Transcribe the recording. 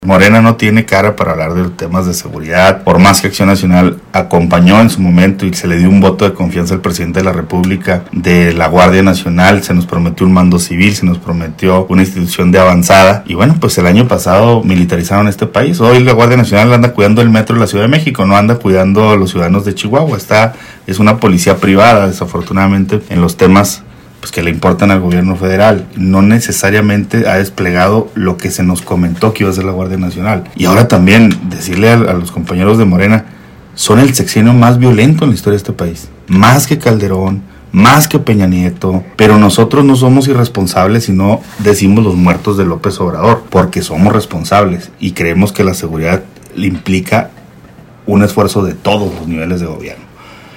Morena no tiene cara para hablar de temas de seguridad, por más que Acción Nacional acompañó en su momento y se le dio un voto de confianza al presidente de la República de la Guardia Nacional, se nos prometió un mando civil, se nos prometió una institución de avanzada, y bueno, pues el año pasado militarizaron este país. Hoy la Guardia Nacional anda cuidando el metro de la Ciudad de México, no anda cuidando a los ciudadanos de Chihuahua. Es una policía privada, desafortunadamente, en los temas pues que le importan al gobierno federal. No necesariamente ha desplegado lo que se nos comentó que iba a ser la Guardia Nacional. Y ahora también decirle a los compañeros de Morena, son el sexenio más violento en la historia de este país, más que Calderón, más que Peña Nieto, pero nosotros no somos irresponsables y no decimos los muertos de López Obrador, porque somos responsables y creemos que la seguridad implica un esfuerzo de todos los niveles de gobierno.